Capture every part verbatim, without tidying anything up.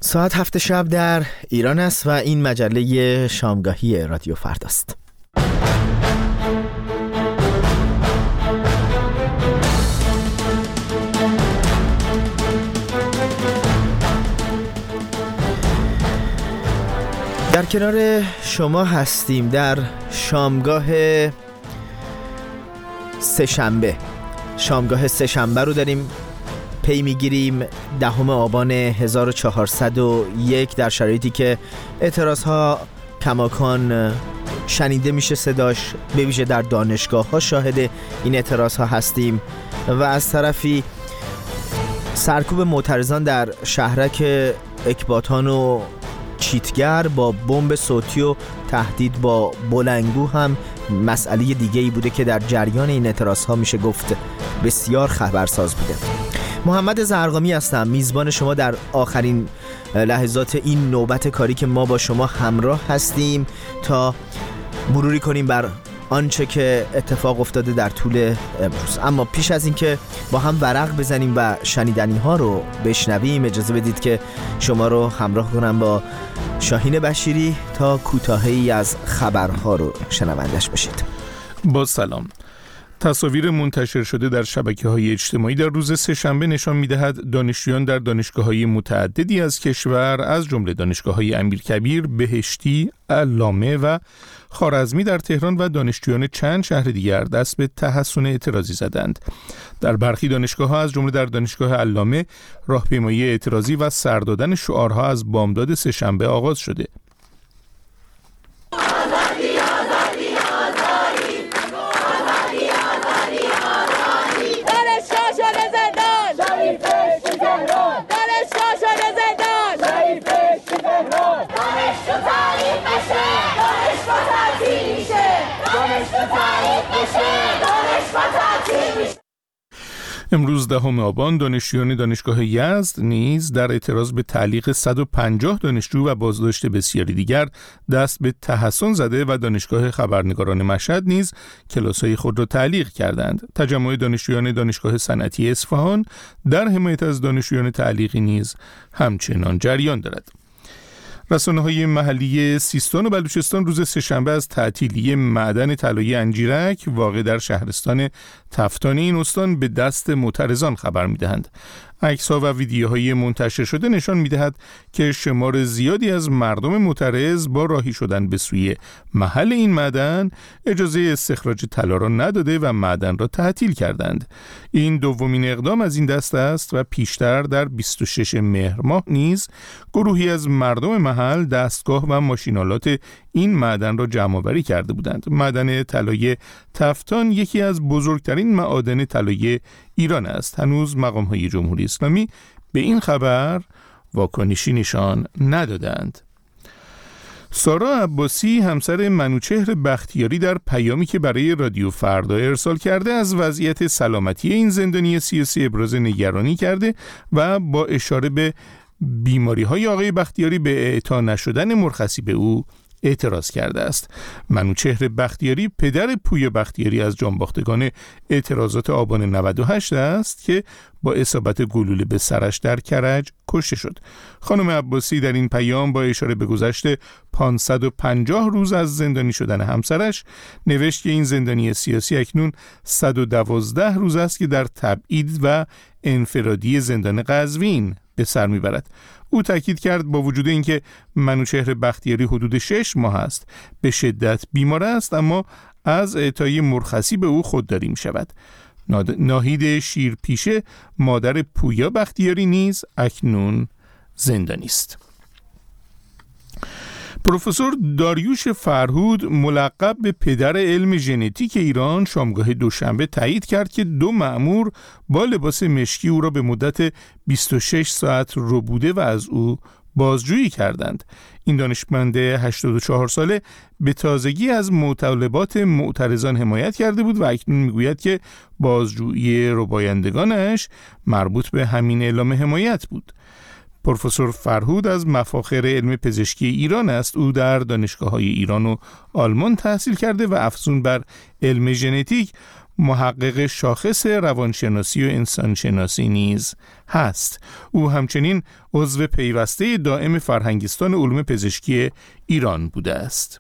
ساعت هفت شب در ایران است و این مجله شامگاهی رادیو فرداست. در کنار شما هستیم در شامگاه سه‌شنبه. شامگاه سه‌شنبه رو داریم پی میگیریم دهم آبان هزار و چهارصد و یک، در شرایطی که اعتراضها کماکان شنیده میشه صداش، به ویژه در دانشگاه ها شاهد این اعتراض ها هستیم و از طرفی سرکوب معترضان در شهرک اکباتان و چیتگر با بمب صوتی و تهدید با بلندگو هم مسئله دیگه ای بوده که در جریان این اعتراض ها میشه گفت بسیار خبرساز بوده. محمد زرقامی هستم، میزبان شما در آخرین لحظات این نوبت کاری که ما با شما همراه هستیم تا مروری کنیم بر آنچه که اتفاق افتاده در طول امروز. اما پیش از این که با هم ورق بزنیم و شنیدنی ها رو بشنویم، اجازه بدید که شما رو همراه کنم با شاهین بشیری تا کوتاهی از خبرها رو شنوندش بشید. با سلام. تصاویر منتشر شده در شبکه‌های اجتماعی در روز سه‌شنبه نشان می‌دهد دانشجویان در دانشگاه‌های متعددی از کشور از جمله دانشگاه‌های امیرکبیر، بهشتی، علامه و خوارزمی در تهران و دانشجویان چند شهر دیگر دست به تحصن اعتراضی زدند. در برخی دانشگاه‌ها از جمله در دانشگاه علامه راهپیمایی اعتراضی و سر دادن شعارها از بامداد سه‌شنبه آغاز شده. امروز دهم آبان دانشجویان دانشگاه یزد نیز در اعتراض به تعلیق صد و پنجاه دانشجو و بازداشت بسیاری دیگر دست به تحصن زده و دانشگاه خبرنگاران مشهد نیز کلاس‌های خود را تعلیق کردند. تجمع دانشجویان دانشگاه صنعتی اصفهان در حمایت از دانشجویان تعلیقی نیز همچنان جریان دارد. رسانه‌های محلی سیستان و بلوچستان روز سه‌شنبه از تعطیلی معدن طلایی انجیرک واقع در شهرستان تفتان این استان به دست معترضان خبر می‌دهند. عکس‌ها و ویدیوهای منتشر شده نشان می‌دهد که شمار زیادی از مردم معترض با راهی شدن به سوی محل این معدن اجازه استخراج طلا را نداده و معدن را تعطیل کردند. این دومین اقدام از این دست است و پیشتر در بیست و ششم مهر ماه نیز گروهی از مردم محل دستگاه و ماشینالات این معدن را جمع‌آوری کرده بودند. معدن طلای تفتان یکی از بزرگترین معادن طلای ایران است. هنوز مقام‌های جمهوری اسلامی به این خبر واکنشی نشان ندادند. سارا عباسی همسر منوچهر بختیاری در پیامی که برای رادیو فردا ارسال کرده از وضعیت سلامتی این زندانی سیاسی ابراز نگرانی کرده و با اشاره به بیماری‌های آقای بختیاری به اعطا نشدن مرخصی به او اعتراض کرده است. منوچهر بختیاری پدر پویا بختیاری از جانباختگان اعتراضات آبان نود و هشت است که با اصابت گلوله به سرش در کرج کشته شد. خانم عباسی در این پیام با اشاره به گذشت پانصد و پنجاه روز از زندانی شدن همسرش نوشت که این زندانی سیاسی اکنون صد و دوازده روز است که در تبعید و انفرادی زندان قزوین به سر میبرد. او تاکید کرد با وجود اینکه منوچهر بختیاری حدود شش ماه است به شدت بیمار است، اما از اعطای مرخصی به او خودداری می شود. ناهید شیرپیشه مادر پویا بختیاری نیز اکنون زندانی است. پروفسور داریوش فرهود ملقب به پدر علم ژنتیک ایران شامگاه دوشنبه تایید کرد که دو مأمور با لباس مشکی او را به مدت بیست و شش ساعت ربوده و از او بازجویی کردند. این دانشمند هشتاد و چهار ساله به تازگی از مطالبات معترضان حمایت کرده بود و اکنون میگوید که بازجویی ربایندگانش مربوط به همین اعلام حمایت بود. پروفسور فرهود از مفاخر علم پزشکی ایران است. او در دانشگاه‌های ایران و آلمان تحصیل کرده و افزون بر علم ژنتیک محقق شاخص روانشناسی و انسانشناسی نیز هست. او همچنین عضو پیوسته دائم فرهنگستان علوم پزشکی ایران بوده است.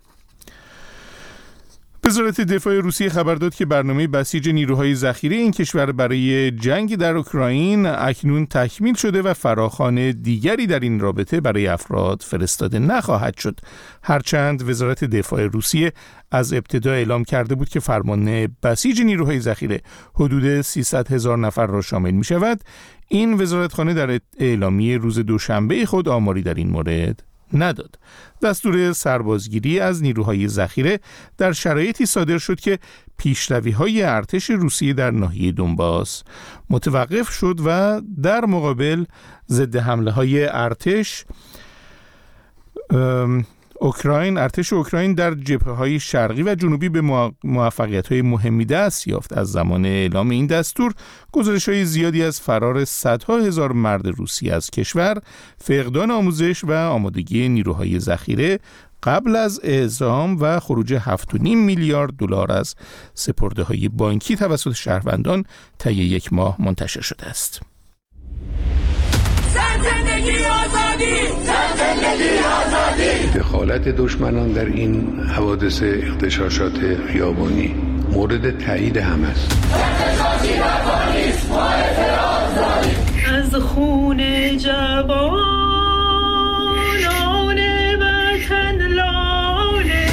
وزارت دفاع روسیه خبر داد که برنامه بسیج نیروهای ذخیره این کشور برای جنگ در اوکراین اکنون تکمیل شده و فراخوان دیگری در این رابطه برای افراد فرستاده نخواهد شد. هرچند وزارت دفاع روسیه از ابتدا اعلام کرده بود که فرمان بسیج نیروهای ذخیره حدود سیصد هزار نفر را شامل می شود، این وزارتخانه در اعلامیه روز دوشنبه خود آماری در این مورد نداد. دستور سربازگیری از نیروهای ذخیره در شرایطی صادر شد که پیشروی‌های ارتش روسیه در ناحیه دونباس متوقف شد و در مقابل ضد حمله‌های ارتش اوکراین ارتش اوکراین در جبهه‌های شرقی و جنوبی به موفقیت‌های مهمی دست یافت. از زمان اعلام این دستور گزارش‌های زیادی از فرار صدها هزار مرد روسی از کشور، فقدان آموزش و آمادگی نیروهای ذخیره قبل از اعزام و خروج هفت و نیم میلیارد دلار از سپرده‌های بانکی توسط شهروندان طی یک ماه منتشر شده است. زندگی آزادی، زندگی آزادی. دخالت دشمنان در این حوادث اغتشاشات خیابانی مورد تایید همه است. اغتشاشی نکنید، ما اعتراض داریم. از خون جوانان وطن لاله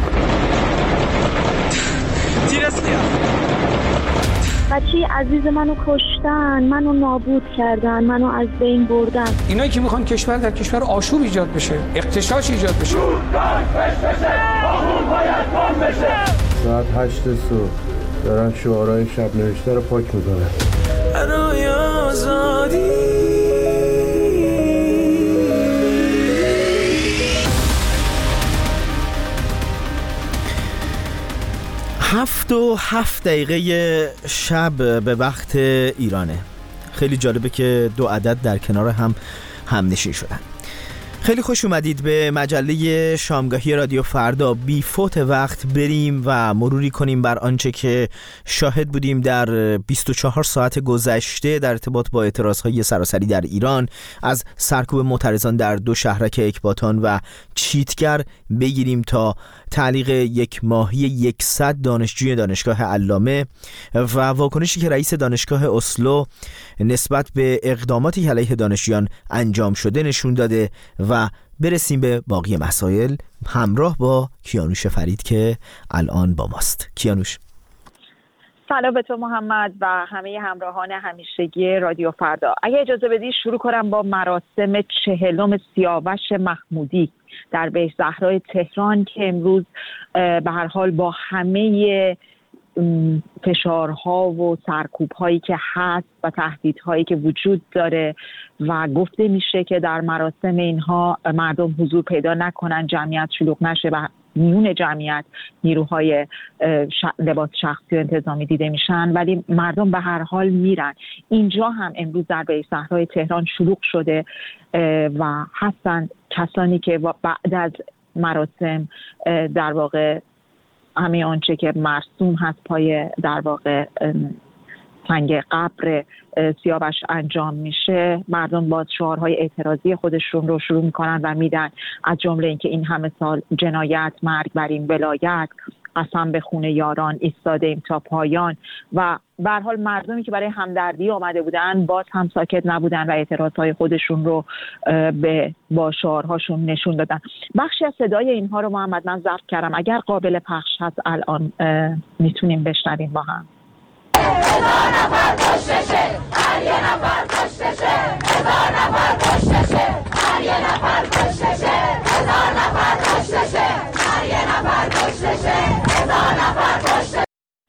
تیرسکیا بچه عزیز منو کشتن، منو نابود کردن، منو از بین بردن. اینایی که میخوان کشور در کشور آشوب ایجاد بشه، اغتشاش ایجاد بشه. ساعت هشت صبح دارن شعارهای شب نوشته رو پاک میکنن. برای آزادی هفت و هفت دقیقه شب به وقت ایرانه. خیلی جالبه که دو عدد در کنار هم همنشین شدن. خیلی خوش اومدید به مجله شامگاهی رادیو فردا. بی فوت وقت بریم و مروری کنیم بر آنچه که شاهد بودیم در بیست و چهار ساعت گذشته در ارتباط با اعتراضهای سراسری در ایران، از سرکوب معترضان در دو شهرک اکباتان و چیتگر بگیریم تا تعلیق یک ماهی صد دانشجوی دانشگاه علامه و واکنشی که رئیس دانشگاه اسلو نسبت به اقداماتی که علیه دانشجویان انجام شده نشون داده و برسیم به باقی مسائل همراه با کیانوش فرید که الان با ماست. کیانوش، سلام به تو محمد و همه همراهان همیشگی رادیو فردا. اگه اجازه بدی شروع کنم با مراسم چهلم سیاوش محمودی در بهزهرای تهران که امروز به هر حال با همه فشارها و سرکوب‌هایی که هست و تهدیدهایی که وجود داره و گفته میشه که در مراسم اینها مردم حضور پیدا نکنن، جمعیت شلوغ نشه و میون جمعیت نیروهای لباس شخصی و انتظامی دیده میشن، ولی مردم به هر حال میرن. اینجا هم امروز در بهزهرای تهران شلوغ شده و هستن کسانی که بعد از مراسم در واقع همه آنچه که مرسوم هست پای در واقع سنگ قبر سیاوش انجام میشه، مردم باز شعارهای اعتراضی خودشون رو شروع میکنن و میدن، از جمله اینکه این همه سال جنایت، مرگ بر این ولایت، قسم به خون یاران ایستاده ایم تا پایان و به هر حال مردمی که برای همدردی آمده بودن باز هم ساکت نبودن و اعتراضهای خودشون رو به با شعارهاشون نشون دادن. بخشی از صدای اینها رو محمد من ضبط کردم، اگر قابل پخش هست الان میتونیم بشنویم با هم. هزار نفر کشته، هر یه نفر کشته، هزار نفر کشته، هر یه نفر کشته، هزار نفر کشته، هر یه نفر کشته، هزار نفر کشته.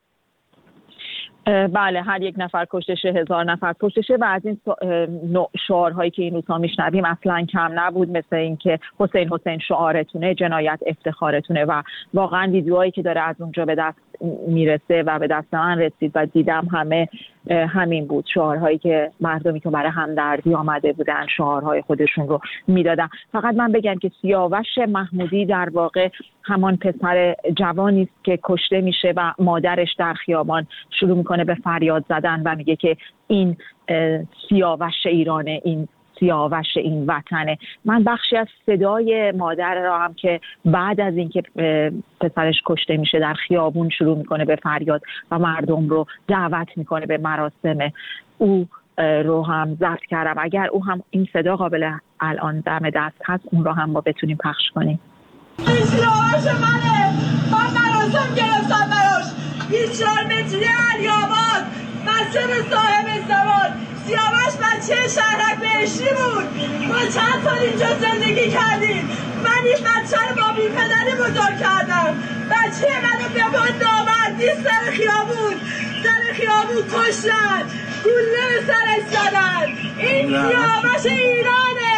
بله، هر یک نفر کشته شه، هزار نفر کشته شه و از این نوع شعارهایی که این روزها میشنویم اصلا کم نبود، مثل اینکه حسین حسین شعارتونه، جنایت افتخارتونه و واقعا ویدیوهایی که داره از اونجا به دست میرسه و به دست من رسید و دیدم همه همین بود، شعارهایی که مردمی که برای همدردی آمده بودن شعارهای خودشون رو میدادن. فقط من بگم که سیاوش محمودی در واقع همان پسر جوانی است که کشته میشه و مادرش در خیابان شروع میکنه به فریاد زدن و میگه که این سیاوش ایرانه، این سیاوش این وطنه. من بخشی از صدای مادر را هم که بعد از اینکه پسرش کشته میشه در خیابون شروع میکنه به فریاد و مردم رو دعوت میکنه به مراسم او رو هم ضبط کردم. اگر او هم این صدا قابل الان دم دست هست اون رو هم ما بتونیم پخش کنیم. این سیاوش منه، من مراسم گرفتم براش بیست و چهار متری علی‌آباد، مسجد صاحب زمان. سیاوش بچه شهرک بهشتی بود. ما چند سال اینجا زندگی کردیم. من این بچه رو با بی پدری بزرگ کردم. بچه منو به من نامردی سر خیابون سر خیابون کشتن، گله به سرش زدن. این سیاوش ایرانه.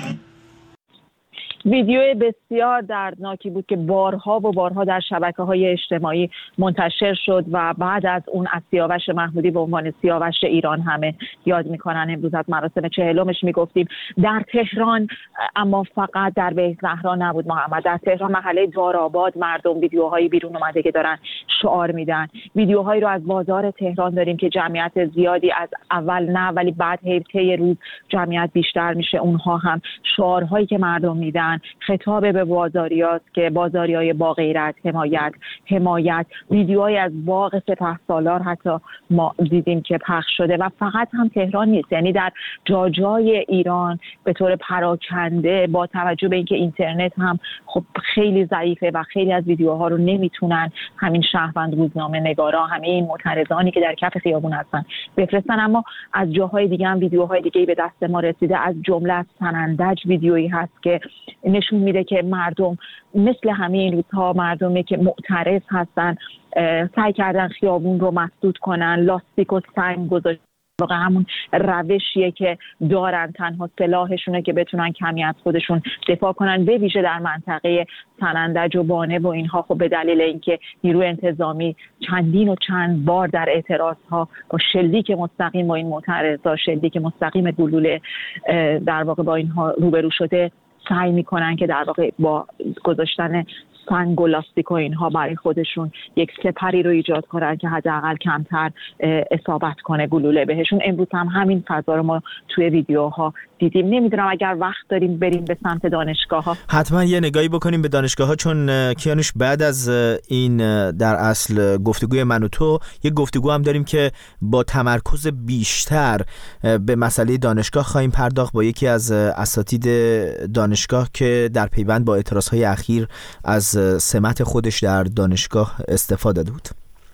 ویدیو بسیار دردناکی بود که بارها و بارها در شبکه‌های اجتماعی منتشر شد و بعد از اون از سیاوش محمودی به عنوان سیاوش ایران همه یاد میکنن. امروز از مراسم چهلمش میگفتیم در تهران، اما فقط در بیت زهرا نبود محمد. در تهران محله دارآباد مردم ویدیوهایی بیرون اومده که دارن شعار میدن. ویدیوهایی رو از بازار تهران داریم که جمعیت زیادی از اول نه ولی بعد طی روز جمعیت بیشتر میشه. اونها هم شعارهایی که مردم میدن خطاب به بازاریاست که بازاریای با غیرت، حمایت حمایت. ویدیوهای از باغ سپهسالار حتی ما دیدیم که پخش شده و فقط هم تهران نیست، یعنی در جا جای ایران به طور پراکنده، با توجه به اینکه اینترنت هم خب خیلی ضعیفه و خیلی از ویدیوها رو نمیتونن همین شهروند روزنامه نگارا، همه این معترضانی که در کف خیابون هستن بفرستن، اما از جاهای دیگه هم ویدیوهای دیگه به دست ما رسیده. از جمله از سنندج ویدیویی هست که نشون میده که مردم مثل همه این روزها مردمی که معترض هستن سعی کردن خیابون رو مسدود کنن، لاستیک و سنگ گذاشتن. واقعا همون روشیه که دارن، تنها سلاحشونه که بتونن کمی از خودشون دفاع کنن، به ویژه در منطقه سنندج و بانه و اینها. خب به دلیل اینکه نیروی انتظامی چندین و چند بار در اعتراضها با شلیک مستقیم با این معترضا، شلیک مستقیم گلوله در واقع با اینها روبرو شده، سعی میکنن که در واقع با گذاشتن سنگ و لاستیک و اینها برای خودشون یک سپری رو ایجاد کنن که حداقل کمتر اصابت کنه گلوله بهشون. امروز هم همین فضا رو ما توی ویدیوها دیدیم. نمیدونم اگر وقت داریم بریم به سمت دانشگاه ها. حتما یه نگاهی بکنیم به دانشگاه ها، چون کیانوش بعد از این در اصل گفتگوی من و تو یه گفتگو هم داریم که با تمرکز بیشتر به مسئله دانشگاه خواهیم پرداخت با یکی از اساتید دانشگاه که در پیوند با اعتراضهای اخیر از سمت خودش در دانشگاه استفاده بود.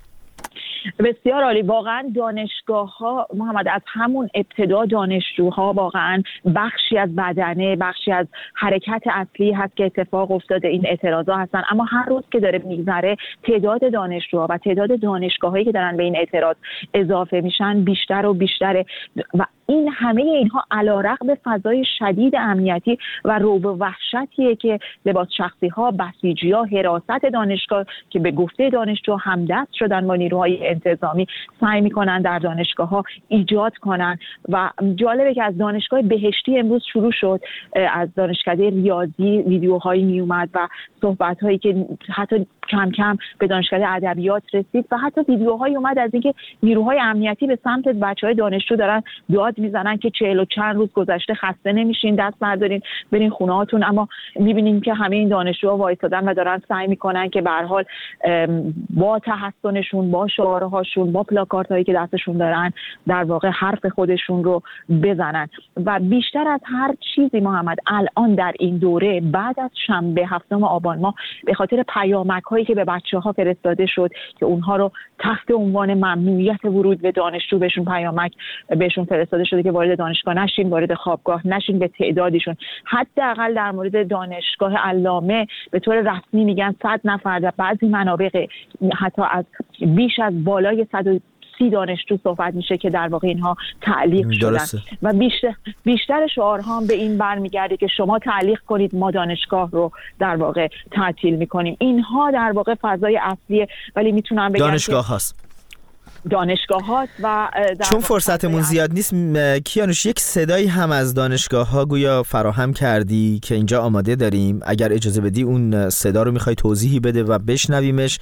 بسیار عالی. واقعا دانشگاه ها محمد از همون ابتدا دانشجوها واقعا بخشی از بدنه، بخشی از حرکت اصلی هست که اتفاق افتاده این اعتراضا هستن، اما هر روز که داره میگذره تعداد دانشجوها و تعداد دانشگاهایی که دارن به این اعتراض اضافه میشن بیشتر و بیشتره و این همه اینها علیرغم فضای شدید امنیتی و رعب و وحشتیه که لباس شخصی ها، بسیجی ها، حراست دانشگاه که به گفته دانشجو همدست شدن با نیروهای انتظامی سعی میکنن در دانشگاه ها ایجاد کنن. و جالبه که از دانشگاه بهشتی امروز شروع شد، از دانشکده ریاضی ویدیوهایی می اومد و صحبت هایی که حتی کم کم به دانشکده ادبیات رسید و حتی ویدیوهایی اومد از اینکه نیروهای امنیتی به سمت بچهای دانشجو دارن داد میزنن که چهل و چند روز گذشته خسته نمیشین، دست بردارین برین خونه هاتون. اما میبینیم که همه این دانشجوها وایسادن و دارن سعی میکنن که به هر حال با تحسنشون، با شعارهاشون، با پلاکاردهایی که دستشون دارن در واقع حرف خودشون رو بزنن. و بیشتر از هر چیزی محمد الان در این دوره بعد از شنبه هفتم آبان ماه به خاطر پیامک هایی که به بچه‌ها فرستاده شد که اونها رو تحت عنوان ممنوعیت ورود به دانشجو بهشون پیامک بهشون فرستاده شده که وارد دانشگاه نشین، وارد خوابگاه نشین، به تعدادشون حداقل در مورد دانشگاه علامه به طور رسمی میگن صد نفر، در بعضی منابع حتی از بیش از بالای صد و سی دانشجو صحبت میشه که در واقع اینها تعلیق شدن و بیشتر بیشتر شعارها هم به این برمیگرده که شما تعلیق کنید، ما دانشگاه رو در واقع تعطیل میکنیم. اینها در واقع فضای اصلیه، ولی میتونم بگم دانشگاه هاست دانشگاه هاست و چون فرصتمون زیاد نیست کیانوش، یک صدایی هم از دانشگاه ها گویا فراهم کردی که اینجا آماده داریم، اگر اجازه بدی اون صدا رو میخوای توضیحی بده و بشنویمش.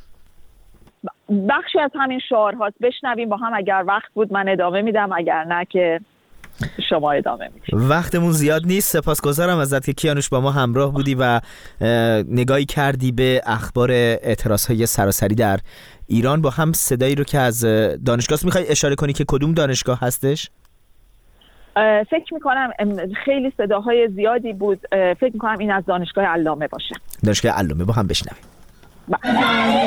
بخشی از همین شعار هاست، بشنویم با هم، اگر وقت بود من ادامه میدم، اگر نه که شما ادامه میدید. وقتمون زیاد نیست. سپاسگزارم ازت که کیانوش با ما همراه بودی و نگاهی کردی به اخبار اعتراضهای سراسری در ایران با هم صدایی رو که از دانشگاه. میخوای اشاره کنی که کدوم دانشگاه هستش؟ فکر میکنم خیلی صداهای زیادی بود، فکر میکنم این از دانشگاه علامه باشه. دانشگاه علامه، با هم بشنویم. دانشگاه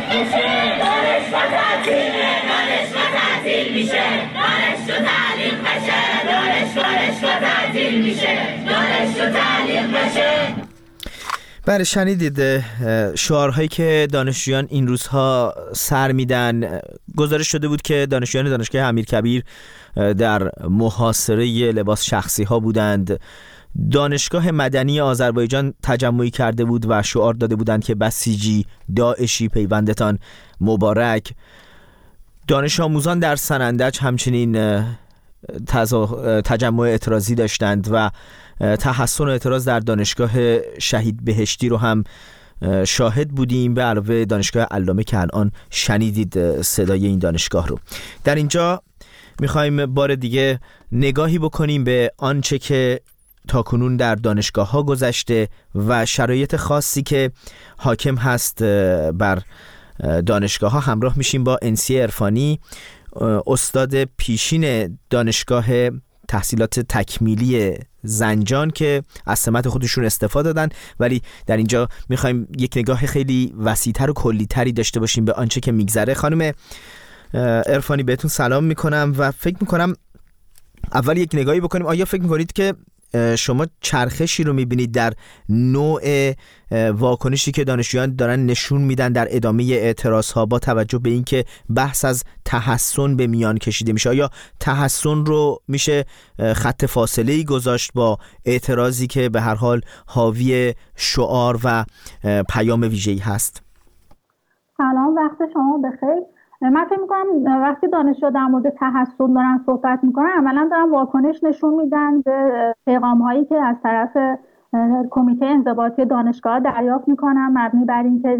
تعطیل میشه، دانشجو تعلیق بشه، دانشگاه تعطیل میشه، دانشجو تعلیق بشه. بله، شنیدید شعارهایی که دانشجویان این روزها سر میدن. گزارش شده بود که دانشجویان دانشگاه امیرکبیر در محاصره لباس شخصی ها بودند. دانشگاه مدنی آذربایجان تجمعی کرده بود و شعار داده بودند که بسیجی داعشی پیوندتان مبارک. دانش آموزان در سنندج همچنین تجمع اعتراضی داشتند و تحسن و اعتراض در دانشگاه شهید بهشتی رو هم شاهد بودیم، به علاوه دانشگاه علامه که الان شنیدید صدای این دانشگاه رو. در اینجا میخوایم بار دیگه نگاهی بکنیم به آنچه که تاکنون در دانشگاه ها گذشته و شرایط خاصی که حاکم هست بر دانشگاه ها. همراه میشیم با انسی عرفانی، استاد پیشین دانشگاه تحصیلات تکمیلی زنجان که از سمت خودشون استفاده دادن، ولی در اینجا میخوایم یک نگاه خیلی وسیع‌تر و کلی‌تری داشته باشیم به آنچه که میگذره. خانم عرفانی بهتون سلام میکنم و فکر میکنم اول یک نگاهی بکنیم. آیا فکر میکنید که شما چرخشی رو میبینید در نوع واکنشی که دانشجویان دارن نشون میدن در ادامه اعتراض ها با توجه به اینکه بحث از تحسن به میان کشیده میشه؟ آیا تحسن رو میشه خط فاصله‌ای گذاشت با اعتراضی که به هر حال حاوی شعار و پیام ویژه‌ای هست؟ سلام، وقت شما بخیر. من فکر میکنم وقتی دانشجو در مورد تحسن دارن صحبت میکنن عملا دارن واکنش نشون میدن به پیغام هایی که از طرف کمیته انضباطی دانشگاه دریافت میکنن، مبنی بر اینکه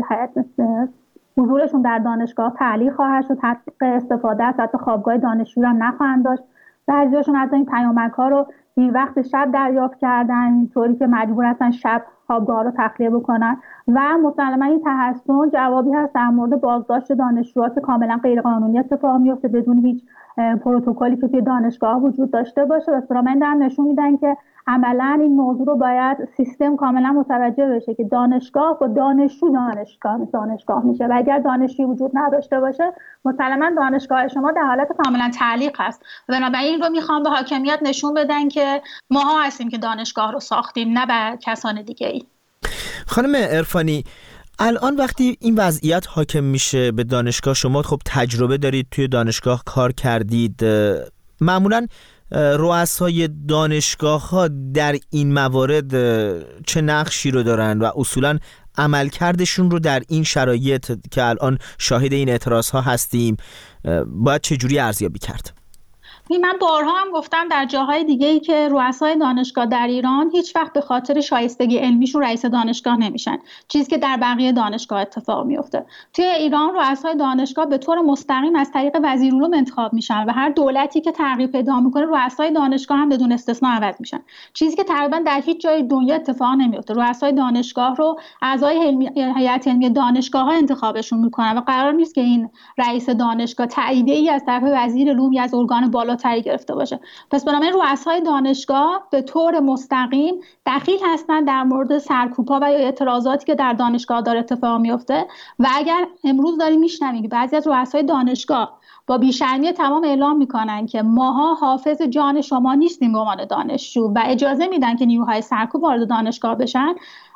حضورشون در دانشگاه تعلیق خواهد شد، تطبیق استفاده از حتی خوابگاه دانشجو هم نخواهند داشت. بعضیاشون حتی این پیامک ها رو این وقت شب دریافت کردن، اینطوری که مجبور هستن شب خوابگاه رو تخلیه بکنن و مسلما این تحسن جوابی هست در مورد بازداشت دانشجوها که کاملا غیرقانونی اتفاق میفته بدون هیچ پروتکلی که توی دانشگاه وجود داشته باشه. و اصطلاحاً دارن نشون میدن که عملا این موضوع رو باید سیستم کاملا متوجه بشه که دانشگاه با دانشجو دانشگاه دانشگاه میشه و اگر دانشجویی وجود نداشته باشه مسلما دانشگاه شما در حالت کاملا تعلیق هست. بنابراین این رو میخوام به حاکمیت نشون بدن که ماها هستیم که دانشگاه رو ساختیم، نه به کسان دیگه ای. خانم عرفانی، الان وقتی این وضعیت حاکم میشه به دانشگاه، شما خب تجربه دارید، توی دانشگاه کار کردید، معمولاً رؤسای دانشگاه ها در این موارد چه نقشی رو دارن و اصولاً عملکردشون رو در این شرایط که الان شاهد این اعتراض ها هستیم باید چجوری ارزیابی کرد؟ من بارها هم گفتم در جاهای دیگه‌ای که رؤسای دانشگاه در ایران هیچ وقت به خاطر شایستگی علمیشون رئیس دانشگاه نمیشن، چیزی که در بقیه دانشگاه اتفاق میفته. توی ایران رؤسای دانشگاه به طور مستقیم از طریق وزیرالعلوم انتخاب میشن و هر دولتی که تغییر پیدا میکنه رؤسای دانشگاه هم بدون استثنا عوض میشن، چیزی که تقریبا در هیچ جای دنیا اتفاق نمیفته. رؤسای دانشگاه رو اعضای هیئت علمی دانشگاه‌ها انتخابشون میکنن و قرار نیست که این رئیس دانشگاه تاییدیه‌ای از طرف وزیر علوم یا از ارگان بالا تری گرفته باشه. پس بنابراین رؤسای دانشگاه به طور مستقیم دخیل هستن در مورد سرکوب‌ها و یا اعتراضاتی که در دانشگاه داره اتفاق میفته. و اگر امروز داریم میشنویم که بعضی از رؤسای دانشگاه با بی‌شرمی تمام اعلام میکنن که ماها حافظ جان شما نیستیم به عنوان دانشجو و اجازه میدن که نیروهای سرکوب وارد دانشگاه بشن،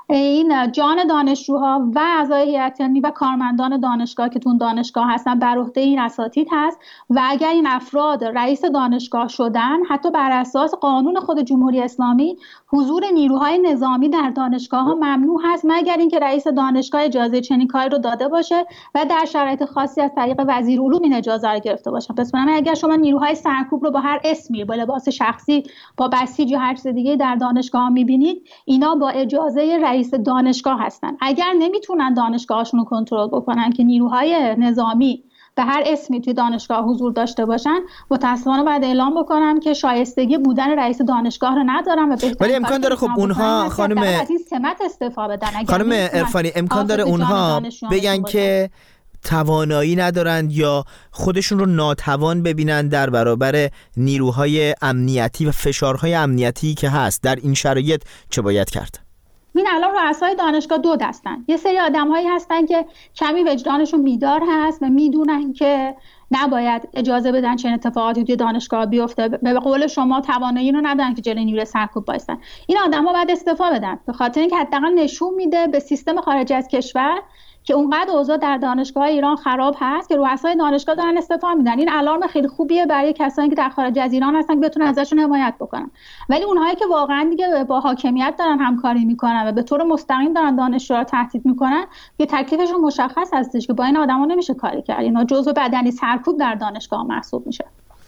این جان دانشجوها و اعضای هیئت علمی و کارمندان دانشگاه که تون دانشگاه هستن بر عهده این اساتید هست و اگر این افراد رئیس دانشگاه شدن، حتی بر اساس قانون خود جمهوری اسلامی حضور نیروهای نظامی در دانشگاه ها ممنوع هست مگر اینکه رئیس دانشگاه اجازه چنین کاری رو داده باشه و در شرایط خاصی از طریق وزیر علوم این اجازه رو گرفته باشه. پس بنابراین اگر شما نیروهای سرکوب رو با هر اسمی، با لباس شخصی، با بسیج یا هر چیز دیگه در دانشگاه می‌بینید، اینا با اجازه رئیس دانشگاه هستن. اگر نمیتونن دانشگاهشون رو کنترل بکنن که نیروهای نظامی به هر اسمی توی دانشگاه حضور داشته باشن، متأسفانه باید اعلام بکنم که شایستگی بودن رئیس دانشگاه رو ندارم و بهتره. ولی امکان داره خب اونها خانم از این سمت استفاده بدن. خانم عرفانی امکان داره اونها بگن که توانایی ندارند یا خودشون رو ناتوان ببینن در برابر نیروهای امنیتی و فشارهای امنیتی که هست. در این شرایط چه باید کرد؟ این الان رؤسای دانشگاه دو دستن. یه سری آدم‌هایی هستن که کمی وجدانشون بیدار هست و میدونن که نباید اجازه بدن چنین اتفاقاتی توی دانشگاه بیفته. به قول شما توانایی رو ندارن که جلوی نیروی سرکوب وایسن. این آدم‌ها باید استعفا بدن، به خاطر اینکه حداقل نشون میده به سیستم خارج از کشور که اونقدر اوضاع در دانشگاه ایران خراب هست که رؤسای دانشگاه دارن استعفا میدن. این الارم خیلی خوبیه برای کسانی که در خارج از ایران هستن که بتونن ازشون حمایت بکنن. ولی اونهایی که واقعا دیگه با حاکمیت دارن همکاری میکنن و به طور مستقیم دارن دانشجوها رو تهدید میکنن، که تکلیفشون مشخص هستش که با این آدما نمیشه کاری کرد. اینا جزء بدنی سرکوب در دانشگاه محسوب میشه.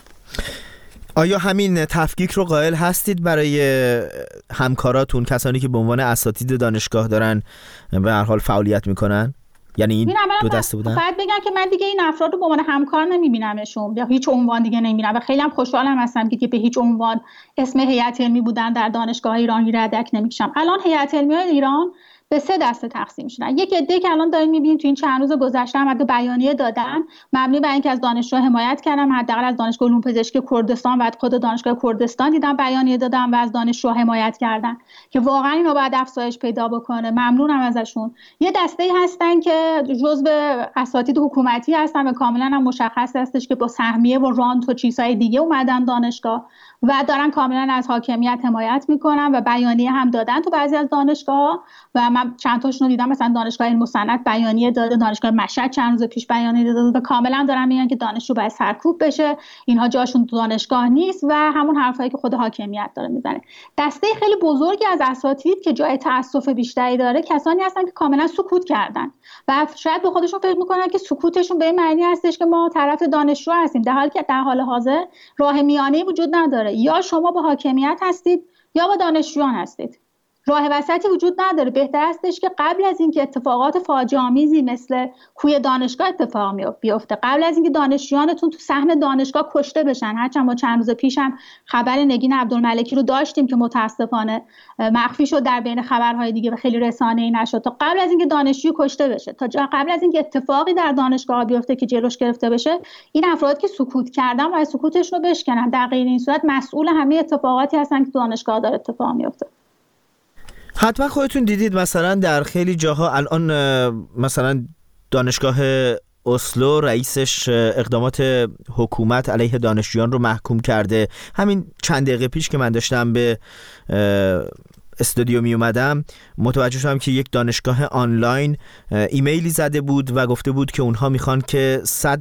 آیا همین تفکیک رو قائل هستید برای همکاراتون، کسانی که به عنوان اساتید دانشگاه دارن به هر حال فعالیت میکنن؟ یعنی این دو دسته بودن؟ باید بگم که من دیگه این افراد رو به عنوان همکار نمیبینمشون، یا هیچ عنوان دیگه نمیبینم و خیلی هم خوشحالم هستم که به هیچ عنوان اسم هیئت علمی بودن در دانشگاه ایرانی ردک نمیکشم. الان هیئت علمی ایران به سه دسته تقسیم شدن. یک عده که الان داریم می‌بینیم تو این چند روز گذشته هم بیانیه دادن مبنی بر اینکه از دانشجو حمایت کردن، حداقل از دانشگاه علوم پزشکی کردستان و خود دانشگاه کردستان دیدم بیانیه دادن و از دانشجو حمایت کردن که واقعا اینو باید افزایش پیدا بکنه. ممنونم ازشون. یه دسته‌ای هستن که جزء اساتید حکومتی هستن و کاملا هم مشخص هستش که با سهمیه و رانت و چیزهای دیگه اومدن دانشگاه و دارن کاملا از حاکمیت حمایت میکنن و بیانیه هم دادن تو بعضی از دانشگاه‌ها و من چند تاشون رو دیدم. مثلا دانشگاه علم و صنعت بیانیه داده، دانشگاه مشهد چند روز پیش بیانیه داده و کاملا دارن میگن که دانشجو باید سرکوب بشه، اینها جاشون تو دانشگاه نیست و همون حرفایی که خود حاکمیت داره میزنه. دسته خیلی بزرگی از اساتید که جای تأسف بیشتری داره کسانی هستن که کاملا سکوت کردن و شاید به خودشون فکر میکنن که سکوتشون به این معنی هستش که ما طرف دانشجو هستیم، در حالی که در حال حاضر راه میانه‌ای وجود نداره. یا شما با حاکمیت هستید یا با دانشجویان هستید، راه وسطی وجود نداره. بهتر استش که قبل از اینکه اتفاقات فاجعه آمیزی مثل کوی دانشگاه اتفاق بیفته، قبل از اینکه دانشجویانتون تو صحن دانشگاه کشته بشن، هرچند ما چند روز پیش هم خبر نگین عبدالملکی رو داشتیم که متاسفانه مخفی شد در بین خبرهای دیگه و خیلی رسانه‌ای نشد، تا قبل از اینکه دانشجو کشته بشه، تا قبل از اینکه اتفاقی در دانشگاه بیفته که جلوش گرفته بشه، این افراد که سکوت کردن و سکوتش رو بشکنن. در غیر این صورت مسئول همه اتفاقاتی هستن که دانشگاه داره اتفاق میفته. حتما خودتون دیدید مثلا در خیلی جاها الان مثلا دانشگاه اسلو رئیسش اقدامات حکومت علیه دانشجویان رو محکوم کرده. همین چند دقیقه پیش که من داشتم به استودیو می اومدم متوجه شدم که یک دانشگاه آنلاین ایمیلی زده بود و گفته بود که اونها میخوان که صد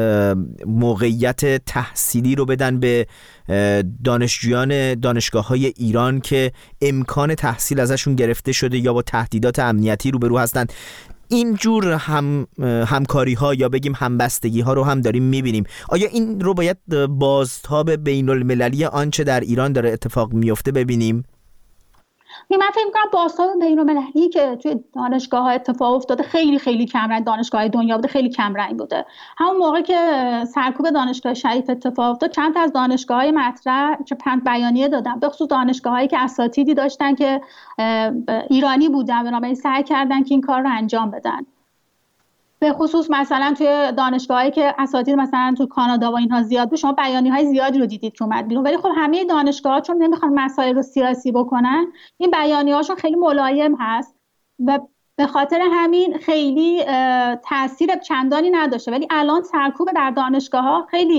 موقعیت تحصیلی رو بدن به دانشجویان دانشگاه‌های ایران که امکان تحصیل ازشون گرفته شده یا با تهدیدات امنیتی روبرو هستند. این جور هم همکاری ها یا بگیم همبستگی ها رو هم داریم میبینیم. آیا این رو باید بازتاب بین المللی آنچه در ایران داره اتفاق میفته ببینیم؟ من فکر می‌کنم بازتاب بین‌المللی که توی دانشگاه‌ها اتفاق افتاده خیلی خیلی کمرنگ، دانشگاه‌های دنیا بوده خیلی کمرنگ بوده. همون موقع که سرکوب دانشگاه شریف اتفاق افتاد چند تا از دانشگاه‌های مطرح چه پند بیانیه دادن، به خصوص دانشگاه‌هایی که اساتیدی داشتن که ایرانی بودن، بنابراین سعی کردن که این کار رو انجام بدن. به خصوص مثلا توی دانشگاهایی که اساتید مثلا تو کانادا و اینها زیاد بود، شما بیانیه‌های زیادی رو دیدید که اومد بیرون. ولی خب همه دانشگاه‌ها چون نمیخوان مسائل رو سیاسی بکنن، این بیانیه‌هاشون خیلی ملایم هست و به خاطر همین خیلی تاثیر چندانی نداشته. ولی الان سرکوب در دانشگاه‌ها خیلی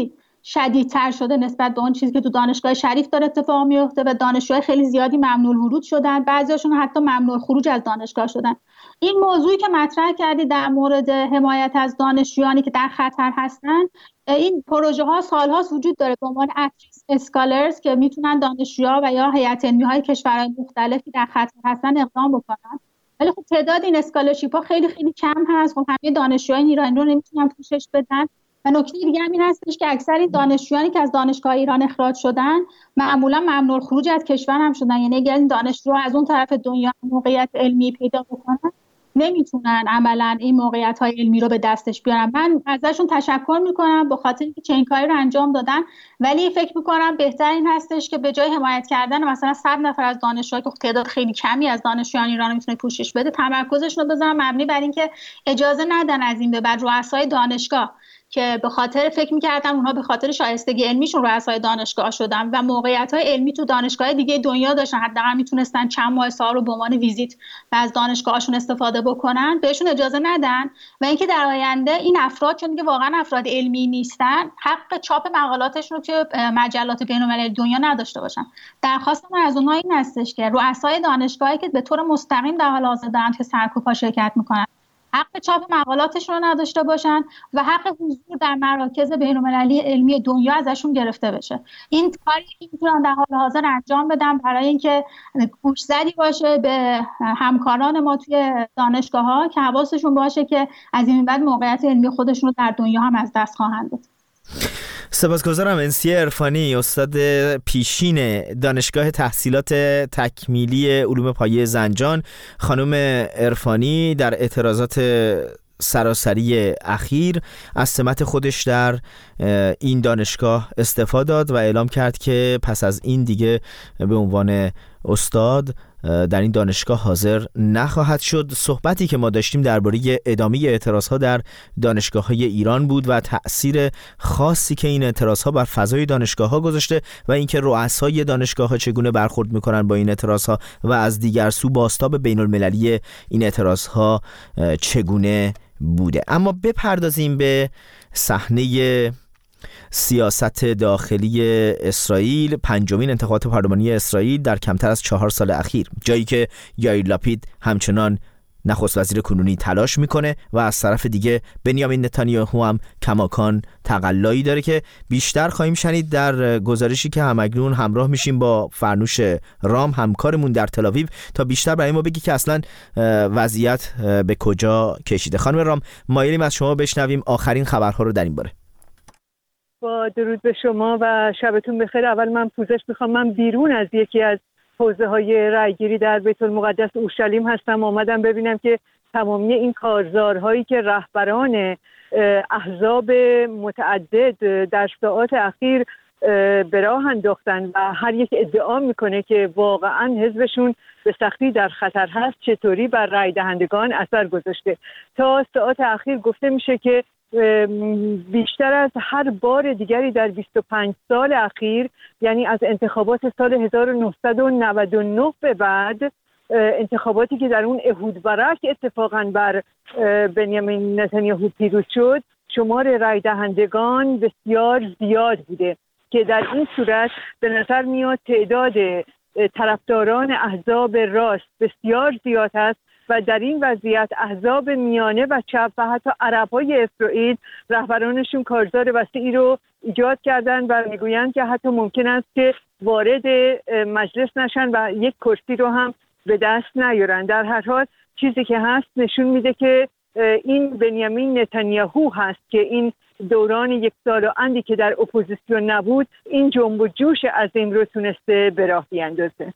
شدیدتر شده نسبت به اون چیزی که تو دانشگاه شریف داره اتفاق میفته و دانشجوهای خیلی زیادی ممنوع ورود شدن، بعضیاشون حتی ممنوع خروج از دانشگاه شدن. این موضوعی که مطرح کردی در مورد حمایت از دانشجویانی که در خطر هستن، این پروژه ها سالهاست وجود داره به عنوان اتریس اسکالرز که میتونن دانشجوها و یا هیئت علمی های کشورهای مختلفی در خطر هستن اقدام بکنن. ولی خب تعداد این اسکالرشیپ ها خیلی خیلی کم هست. خب همه دانشجوهای ایرانی رو نمیتونن پوشش بدن. و نکته دیگه هم این هستش که اکثر این دانشجویانی که از دانشگاه ایران اخراج شدن معمولا ممنوع خروج از کشور هم شدن. یعنی اگر این دانشجو از اون طرف دنیا موقعیت علمی پیدا بکنن نمیتونن عملا این موقعیت های علمی رو به دستش بیارن. من ازشون تشکر میکنم به خاطر اینکه چنین کاری رو انجام دادن، ولی فکر میکنم بهتر این هستش که به جای حمایت کردن مثلا صد نفر از دانشجوها که تعداد خیلی کمی از دانشجویان ایران میتونه پوشش بده، تمرکزشون رو بذارن مبنی بر اینکه اجازه ندن از این به بعد رؤسای دانشگاه که به خاطر فکر می‌کردن اونها به خاطر شایستگی علمیشون رؤسای دانشگاه شدن و موقعیت‌های علمی تو دانشگاه دیگه دنیا داشتن، حداقل میتونستن چند ماه سال رو به عنوان ویزیت و از دانشگاهشون استفاده بکنن، بهشون اجازه ندن و اینکه در آینده این افراد چون که واقعا افراد علمی نیستن حق چاپ مقالاتشون رو توی مجلات بین‌المللی دنیا نداشته باشن. درخواست من از اونها این هستش که رؤسای دانشگاهی که به طور مستقیم در حال حاضر دارن که سرکوفا شرکت میکنن حق چاپ مقالاتشون رو نداشته باشن و حق حضور در مراکز بین‌المللی علمی دنیا ازشون گرفته بشه. این کاری که میتونن در حال حاضر انجام بدن برای اینکه گوشزدی باشه به همکاران ما توی دانشگاه‌ها که حواسشون باشه که از این بعد موقعیت علمی خودشون رو در دنیا هم از دست خواهند داد. سپاسگزارم. انسیه عرفانی، استاد پیشین دانشگاه تحصیلات تکمیلی علوم پایه زنجان. خانم عرفانی در اعتراضات سراسری اخیر از سمت خودش در این دانشگاه استعفا داد و اعلام کرد که پس از این دیگه به عنوان استاد در این دانشگاه حاضر نخواهد شد. صحبتی که ما داشتیم درباره ادامه اعتراضها در دانشگاه‌های ایران بود و تأثیر خاصی که این اعتراضها بر فضای دانشگاه‌ها گذاشته و اینکه رؤسای دانشگاه‌ها چگونه برخورد می‌کنن با این اعتراضها و از دیگر سو بازتاب بین‌المللی این اعتراضها چگونه بوده. اما بپردازیم به صحنه سیاست داخلی اسرائیل، پنجمین انتخابات پارلمانی اسرائیل در کمتر از چهار سال اخیر، جایی که یائیر لپید همچنان نخست وزیر کنونی تلاش میکنه و از طرف دیگه بنیامین نتانیاهو هم کماکان تقلایی داره که بیشتر خواهیم شنید در گزارشی که همکنون همراه میشیم با فرنوش رام همکارمون در تل‌آویو تا بیشتر برای ما بگی که اصلا وضعیت به کجا کشیده. خانم رام، مایلیم از شما بشنویم آخرین خبرها رو در این باره. با درود به شما و شبتون بخیر. اول من پوزش میخوام، من بیرون از یکی از حوزه های رأیگیری در بیت المقدس اورشلیم هستم. آمدم ببینم که تمامی این کارزارهایی که رهبران احزاب متعدد در ساعات اخیر به راه انداختن و هر یک ادعا میکنه که واقعا حزبشون به سختی در خطر هست، چطوری بر رای دهندگان اثر گذاشته. تا ساعات اخیر گفته میشه که بیشتر از هر بار دیگری در بیست و پنج سال اخیر، یعنی از انتخابات سال هزار و نهصد و نود و نه به بعد، انتخاباتی که در اون اهود برک اتفاقاً بر بنیامین نتانیاهو پیروز شد، شمار رای دهندگان بسیار زیاد بوده که در این صورت به نظر میاد تعداد طرفداران احزاب راست بسیار زیاد است و در این وضعیت احزاب میانه و چپ و حتی عرب‌های اسرائیل رهبرانشون کارزار وسیعی رو ایجاد کردن و میگویند که حتی ممکن است که وارد مجلس نشن و یک کرسی رو هم به دست نیارن. در هر حال چیزی که هست نشون میده که این بنیامین نتانیاهو هست که این دوران یک سال و اندی که در اپوزیسیون نبود این جنب و جوش عظیم رو تونسته به راه بیاندازه.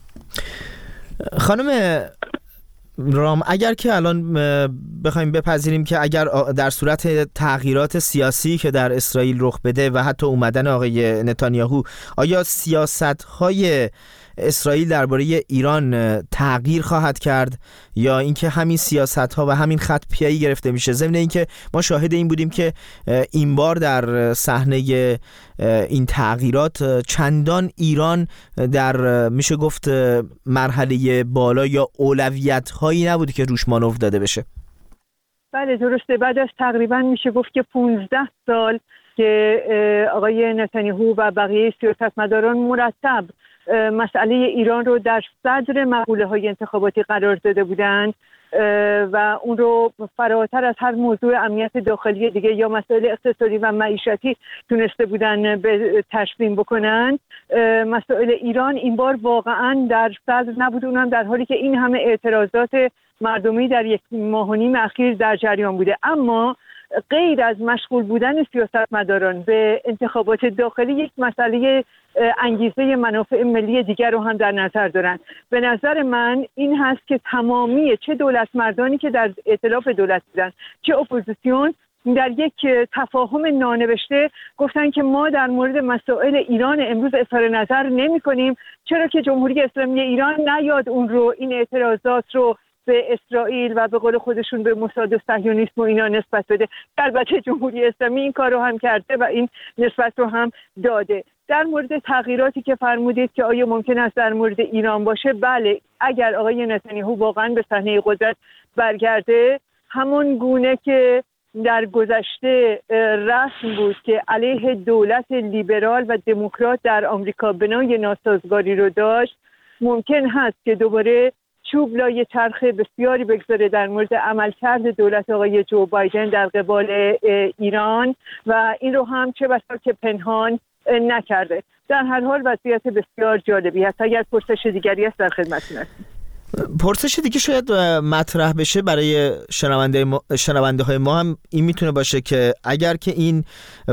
خانم رام، اگر که الان بخوایم بپذیریم که اگر در صورت تغییرات سیاسی که در اسرائیل رخ بده و حتی اومدن آقای نتانیاهو، آیا سیاست‌های اسرائیل درباره ایران تغییر خواهد کرد یا اینکه همین سیاست‌ها و همین خط پیایی گرفته میشه؟ ضمن اینکه ما شاهد این بودیم که این بار در صحنه این تغییرات چندان ایران در میشه گفت مرحله بالا یا اولویت‌هایی نبود که روش مانور داده بشه. بله درسته. بعد از تقریبا میشه گفت که پانزده سال که آقای نتانیاهو و بقیه سیاستمداران مرتب مسئله ایران رو در صدر مقوله های انتخاباتی قرار داده بودند و اون رو فراتر از هر موضوع امنیت داخلی دیگه یا مسائل اقتصادی و معیشتی تونسته بودن به تشریم بکنن. مسائل ایران این بار واقعا در صدر نبود، اونم در حالی که این همه اعتراضات مردمی در یک ماه و نیم اخیر در جریان بوده. اما غیر از مشغول بودن سیاستمداران به انتخابات داخلی، یک مسئله انگیزه منافع ملی دیگر رو هم در نظر دارن. به نظر من این هست که تمامی چه دولت مردانی که در ائتلاف دولت بودن چه اپوزیسیون در یک تفاهم نانوشته گفتن که ما در مورد مسائل ایران امروز اظهار نظر نمی کنیم، چرا که جمهوری اسلامی ایران نیاد اون رو، این اعتراضات رو به اسرائیل و به قول خودشون به موساد و صهیونیسم و اینا نسبت بده. البته جمهوری اسلامی این کار رو هم کرده و این نسبت رو هم داده. در مورد تغییراتی که فرمودید که آیا ممکن است در مورد ایران باشه، بله، اگر آقای نتانیاهو واقعا به صحنه قدرت برگرده، همون گونه که در گذشته رسم بود که علیه دولت لیبرال و دموکرات در آمریکا بنای ناسازگاری رو داشت، ممکن هست که دوباره چوب لای چرخ بسیاری بگذاره در مورد عملکرد دولت آقای جو بایدن در قبال ایران و این رو هم چه بسا که پنهان نکرده. در هر حال وضعیت بسیار جالبی هست. اگر پرسش دیگری هست در خدمتتون هستم. پرسش دیگه شاید مطرح بشه برای شنونده ما، شنونده های ما هم این میتونه باشه که اگر که این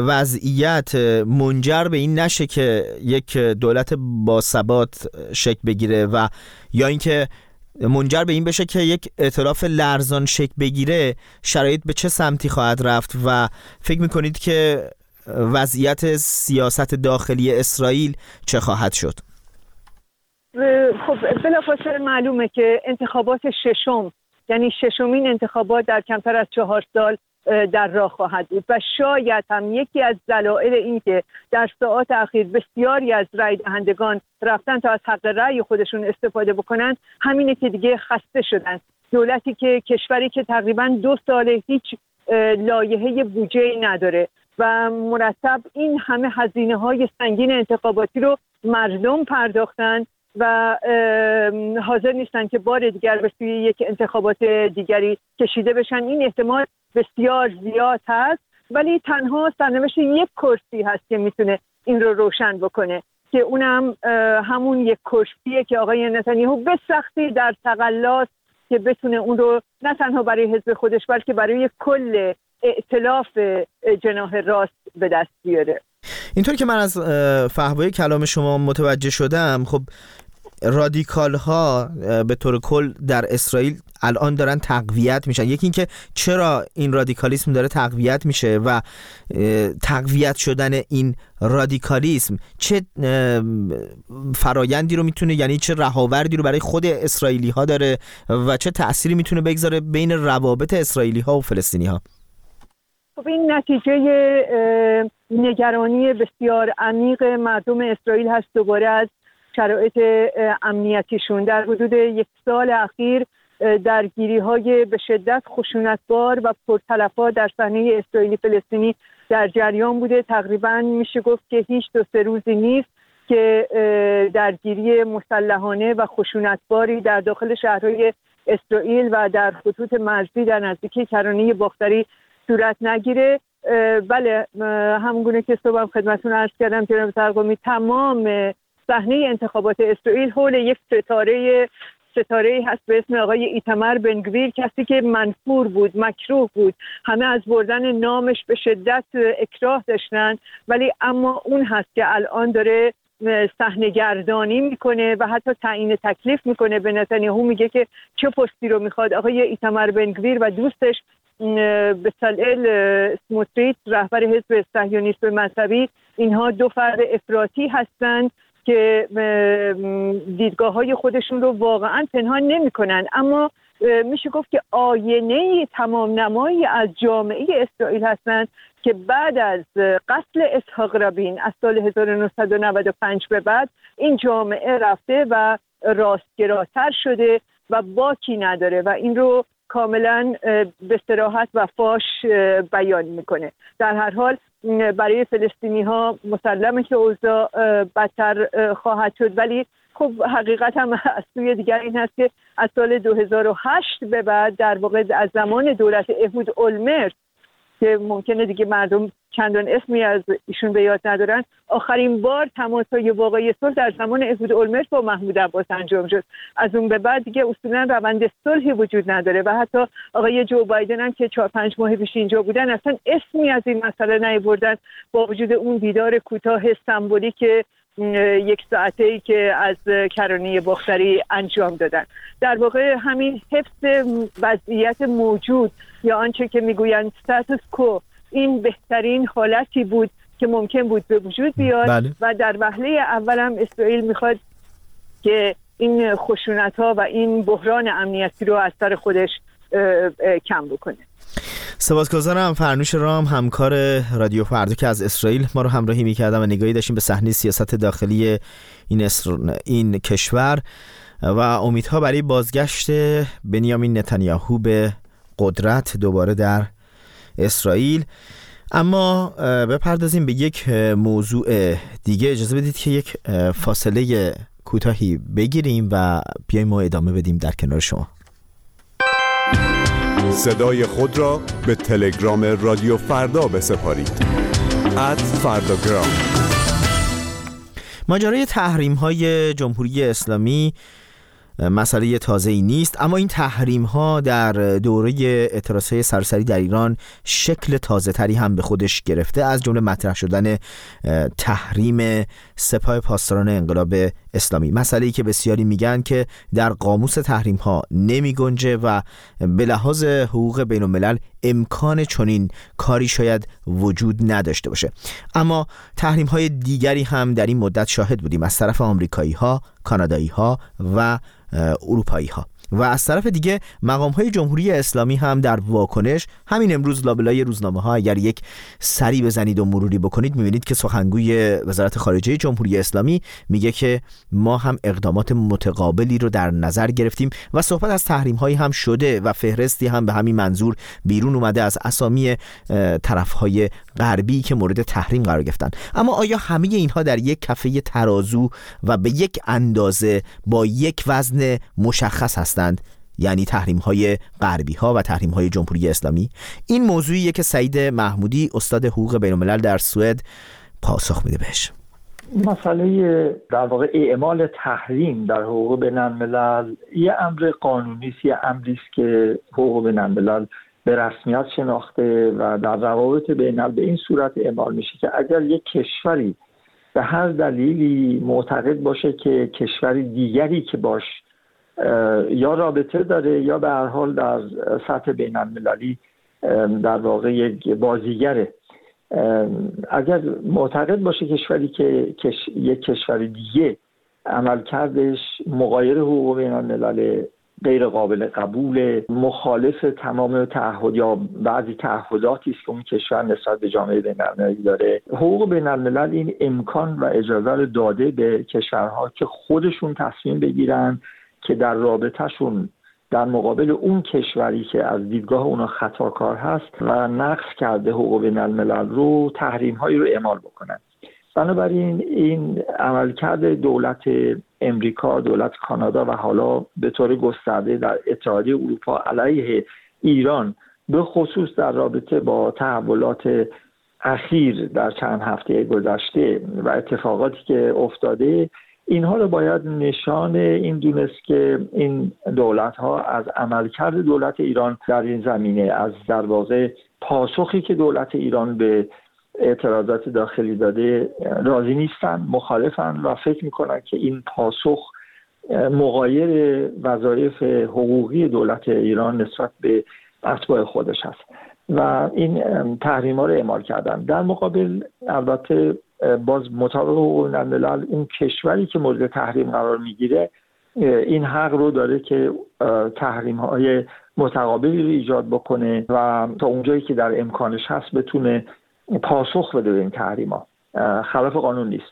وضعیت منجر به این نشه که یک دولت باثبات شکل بگیره و یا اینکه منجر به این بشه که یک ائتلاف لرزان شکل بگیره، شرایط به چه سمتی خواهد رفت و فکر میکنید که وضعیت سیاست داخلی اسرائیل چه خواهد شد؟ خب بلافاصله معلومه که انتخابات ششم، یعنی ششمین انتخابات در کمتر از چهار سال در راه خواهد بود و شاید هم یکی از دلایل این که در ساعات اخیر بسیاری از رای دهندگان رفتن تا از حق رای خودشون استفاده بکنن همینه که دیگه خسته شدن. دولتی که کشوری که تقریبا دو ساله هیچ لایحه بودجه‌ای نداره و مرتب این همه هزینه‌های سنگین انتخاباتی رو مردم پرداختن و حاضر نیستن که بار دیگر به سوی یک انتخابات دیگری کشیده بشن. این احتمال بسیار زیاد هست، ولی تنها سرنوشت یک کرسی هست که میتونه این رو روشن بکنه که اونم همون یک کرسیه که آقای نتانیاهو به سختی در تقلاست که بتونه اون رو نه تنها برای حزب خودش بلکه برای کل ائتلاف جناح راست به دست بیاره. اینطور که من از فحوای کلام شما متوجه شدم، خب رادیکال ها به طور کل در اسرائیل الان دارن تقویت میشن. یکی این که چرا این رادیکالیسم داره تقویت میشه و تقویت شدن این رادیکالیسم چه فرایندی رو میتونه، یعنی چه رهاوردی رو برای خود اسرائیلی ها داره و چه تأثیری میتونه بگذاره بین روابط اسرائیلی ها و فلسطینی ها؟ خب این نتیجه نگرانی بسیار عمیق مردم اسرائیل هست دوباره از شرایط امنیتیشون. در حدود یک سال اخیر درگیری‌های به شدت خشونتبار و پرتلفات در صحنه اسرائیلی فلسطینی در جریان بوده. تقریباً میشه گفت که هیچ دو سه روزی نیست که درگیری مسلحانه و خشونتباری در داخل شهرهای اسرائیل و در خطوط مرزی در نزدیکی کرانه باختری صورت نگیره. بله، همونگونه که صبح خدمتتون عرض کردم جناب ترقمی، تمام صحنه انتخابات اسرائیل حول یک ستاره ستاره هست به اسم آقای ایتمر بن گویر، کسی که منفور بود، مکروه بود، همه از بردن نامش به شدت اکراه داشتن، ولی اما اون هست که الان داره صحنه گردانی میکنه و حتی تعیین تکلیف میکنه. به نتانیاهو میگه که چه پستی رو میخواد. آقای ایتمر بن گویر و دوستش بصلئیل اسموتریچ، رهبر حزب صهیونیسم مذهبی، اینها دو فرد افراطی هستند که دیدگاه‌های خودشون رو واقعاً پنهان نمی‌کنن، اما میشه گفت که آینه تمام نمایی از جامعه اسرائیل هستند که بعد از قتل اسحاق رابین از سال هزار و نهصد و نود و پنج به بعد این جامعه رفته و راستگراتر شده و باکی نداره و این رو کاملا به صراحت و فاش بیان میکنه. در هر حال برای فلسطینی ها مسلمه که اوضاع بدتر خواهد شد، ولی خب حقیقت هم از سوی دیگر این هست که از سال دو هزار و هشت به بعد، در واقع از زمان دولت اهود اولمرت که ممکنه دیگه مردم چندان اسمی از ایشون به یاد ندارن، آخرین بار تماس‌های واقعی صلح در زمان اهود اولمرت با محمود عباس انجام شد. از اون به بعد دیگه اصولا روند صلحی وجود نداره و حتی آقای جو بایدن هم که چهار پنج ماه پیش اینجا بودن اصلا اسمی از این مسئله نیاوردن، با وجود اون دیدار کوتاه سمبولیک یک ساعته‌ای که از کرانه باختری انجام دادن. در واقع همین حفظ وضعیت موجود یا آنچه که میگویند استاتوس کو، این بهترین حالتی بود که ممکن بود به وجود بیاد. بله. و در وهله اول هم اسرائیل میخواد که این خشونت‌ها و این بحران امنیتی رو از سر خودش کم بکنه. سپاسگزارم. فرنوش رام، همکار رادیو فردا که از اسرائیل ما رو همراهی می‌کردم و نگاهی داشتیم به صحنه سیاست داخلی این اسر... این کشور و امیدها برای بازگشت بنیامین نتانیاهو به قدرت دوباره در اسرائیل. اما بپردازیم به یک موضوع دیگه. اجازه بدید که یک فاصله کوتاهی بگیریم و بیایم ما ادامه بدیم در کنار شما. صدای خود را به تلگرام رادیو فردا بسپارید. ات فرداگرام. ماجرای تحریم های جمهوری اسلامی مسئله تازه‌ای نیست، اما این تحریم ها در دوره اعتراضهای سراسری در ایران شکل تازه تری هم به خودش گرفته، از جمله مطرح شدن تحریم سپاه پاسداران انقلاب اسلامی، مسئله‌ای که بسیاری میگن که در قاموس تحریم ها نمی گنجه و به لحاظ حقوق بین الملل امکان چنین کاری شاید وجود نداشته باشه. اما تحریم های دیگری هم در این مدت شاهد بودیم از طرف آمریکایی ها، کانادایی ها و اروپایی ها. و از طرف دیگه مقام های جمهوری اسلامی هم در واکنش، همین امروز لابلای روزنامه ها اگر یک سری بزنید و مروری بکنید میبینید که سخنگوی وزارت خارجه جمهوری اسلامی میگه که ما هم اقدامات متقابلی رو در نظر گرفتیم و صحبت از تحریم هایی هم شده و فهرستی هم به همین منظور بیرون اومده از اسامی طرف های غربی که مورد تحریم قرار گرفتن. اما آیا همه اینها در یک کفه ترازو و به یک اندازه با یک وزن مشخص هستند؟ یعنی تحریم های غربی ها و تحریم های جمهوری اسلامی؟ این موضوعیه که سعید محمودی، استاد حقوق بین الملل در سوئد، پاسخ میده بهش. مسئله در واقع اعمال تحریم در حقوق بین الملل یه امر قانونی است، یه امری است که حقوق بین الملل به رسمیت شناخته و در روابط بین الملل به این صورت اعمال میشه که اگر یک کشوری به هر دلیلی معتقد باشه که کشوری دیگری که باش یا رابطه داره یا به هر حال در سطح بین المللی در واقع یک بازیگره، اگر معتقد باشه کشوری که کش... یک کشور دیگه عملکردش مغایر حقوق بین الملل، غیر قابل قبول، مخالف تمام تعهد یا بعضی تعهداتی است که اون کشور نسبت به جامعه بین المللی داره، حقوق بین الملل این امکان و اجازه رو داده به کشورها که خودشون تصمیم بگیرن که در رابطهشون در مقابل اون کشوری که از دیدگاه اونا خطاکار هست و نقض کرده حقوق بین الملل رو، تحریم هایی رو اعمال بکنن. بنابراین این عملکرد دولت امریکا، دولت کانادا و حالا به طور گسترده در اتحادیه اروپا علیه ایران، به خصوص در رابطه با تحولات اخیر در چند هفته گذشته و اتفاقاتی که افتاده، اینها رو باید نشان این دونست که این دولت ها از عملکرد دولت ایران در این زمینه، از در واقع پاسخی که دولت ایران به اعتراضات داخلی داده راضی نیستن، مخالفن و فکر میکنن که این پاسخ مغایر وظایف حقوقی دولت ایران نسبت به اتباع خودش هست و این تحریم‌ها رو اعمال کردن. در مقابل البته باز مطابق حقوق بین الملل اون کشوری که مورد تحریم قرار میگیره این حق رو داره که تحریم‌های متقابلی رو ایجاد بکنه و تا اونجایی که در امکانش هست بتونه پاسخ بده به این تحریم‌ها، خلاف قانون نیست.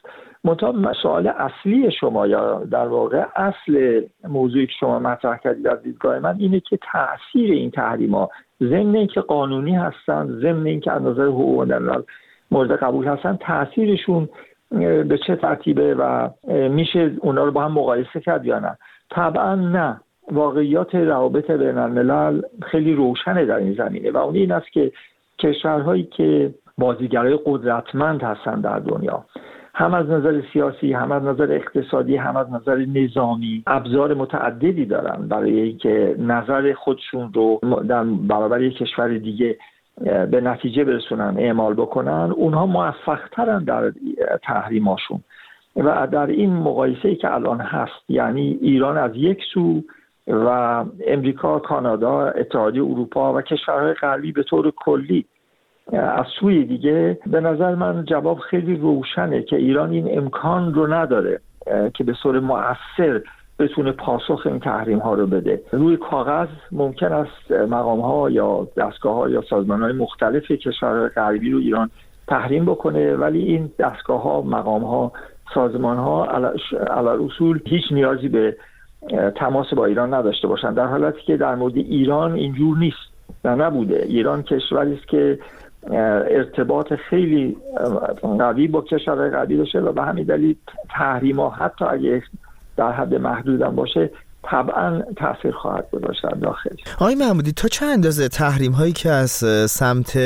منتها سوال اصلی شما یا در واقع اصل موضوعی که شما مطرح کردید از دیدگاه من اینه که تأثیر این تحریم‌ها ضمن اینکه قانونی هستن، ضمن اینکه از نظر حقوق بین‌الملل مورد قبول هستن، تأثیرشون به چه ترتیبه و میشه اونا رو با هم مقایسه کرد یا نه؟ طبعا نه. واقعیات روابط بین الملل خیلی روشنه در این زمینه و اون این است که کشورهایی که بازیگرای قدرتمند هستند در دنیا، هم از نظر سیاسی، هم از نظر اقتصادی، هم از نظر نظامی، ابزار متعددی دارن برای اینکه نظر خودشون رو در برابر یک کشور دیگه به نتیجه برسونن، اعمال بکنن. اونها موفق‌ترن در تحریماشون و در این مقایسه‌ای که الان هست، یعنی ایران از یک سو و امریکا، کانادا، اتحادیه اروپا و کشورهای غربی به طور کلی از سوی دیگه، به نظر من جواب خیلی روشنه که ایران این امکان رو نداره که به صورت مؤثر بتونه پاسخ این تحریم ها رو بده. روی کاغذ ممکن است مقام ها یا دستگاه ها یا سازمان های مختلف کشورهای غربی رو ایران تحریم بکنه، ولی این دستگاه ها، مقام ها، سازمان ها علی اصول هیچ نیازی به تماس با ایران نداشته باشن، در حالتی که در مورد ایران اینجور نیست و نبوده. ایران کشوری است که ارتباط خیلی قوی با کشورهای غربی داشته و به همین دلیل تحریم‌ها حتی اگه در حد محدود هم باشه طبعا تأثیر خواهد گذاشت در داخل. آقای محمودی، تا چه اندازه تحریم هایی که از سمت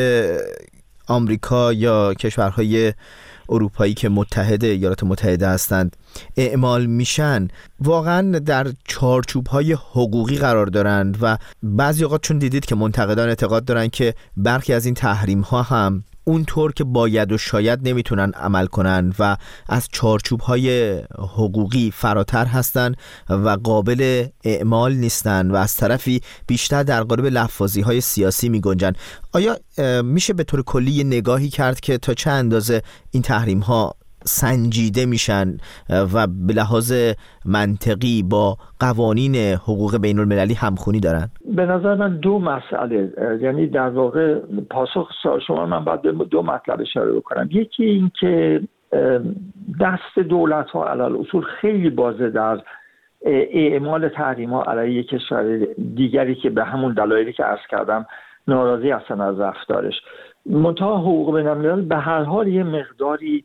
آمریکا یا کشورهای اروپایی که متحد ایالات متحده هستند اعمال میشن واقعا در چارچوب‌های حقوقی قرار دارند و بعضی اوقات چون دیدید که منتقدان اعتقاد دارن که برخی از این تحریم‌ها هم اونطور که باید و شاید نمیتونن عمل کنن و از چارچوب‌های حقوقی فراتر هستن و قابل اعمال نیستن و از طرفی بیشتر در قالب لفاظی‌های سیاسی می‌گنجن. آیا میشه به طور کلی یه نگاهی کرد که تا چه اندازه این تحریم‌ها سنجیده میشن و به لحاظ منطقی با قوانین حقوق بین المللی همخونی دارن؟ به نظر من دو مسئله، یعنی در واقع پاسخ شما من باید دو مطلب اشاره بکنم. یکی این که دست دولت ها علی اصول خیلی بازه در اعمال تحریم ها علیه کشور دیگری که به همون دلایلی که عرض کردم ناراضی هستن از رفتارش. منتها حقوق بین الملل به هر حال یه مقداری